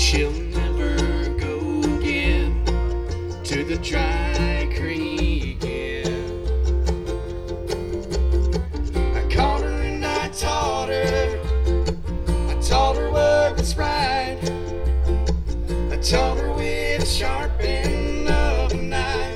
she'll never go again to the dry creek again. I called her and I taught her what was right. I taught her with a sharp end of a knife.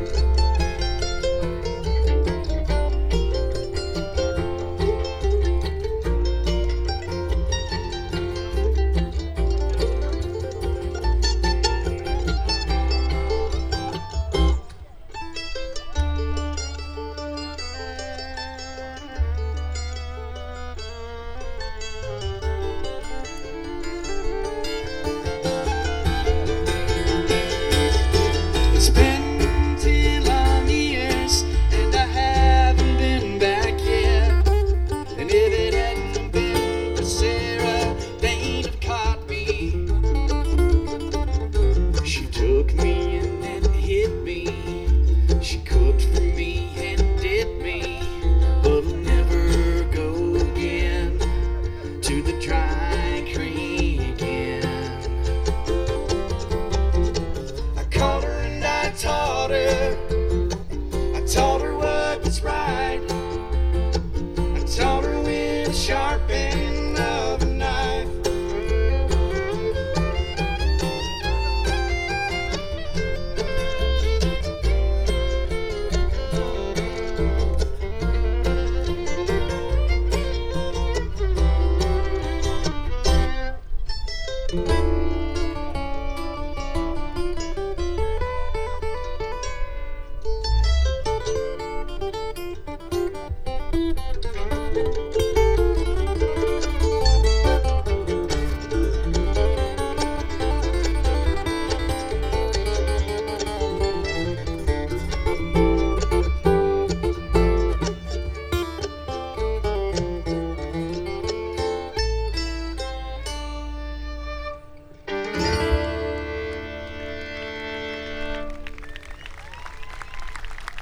It's been 10 long years and I haven't been back yet. And if it hadn't been for Sarah, they'd have caught me. She took me and then hit me. She cooked for me and did me. But I'll never go again to the dry creek again. I called her and I taught her what was right. I taught her with a sharp end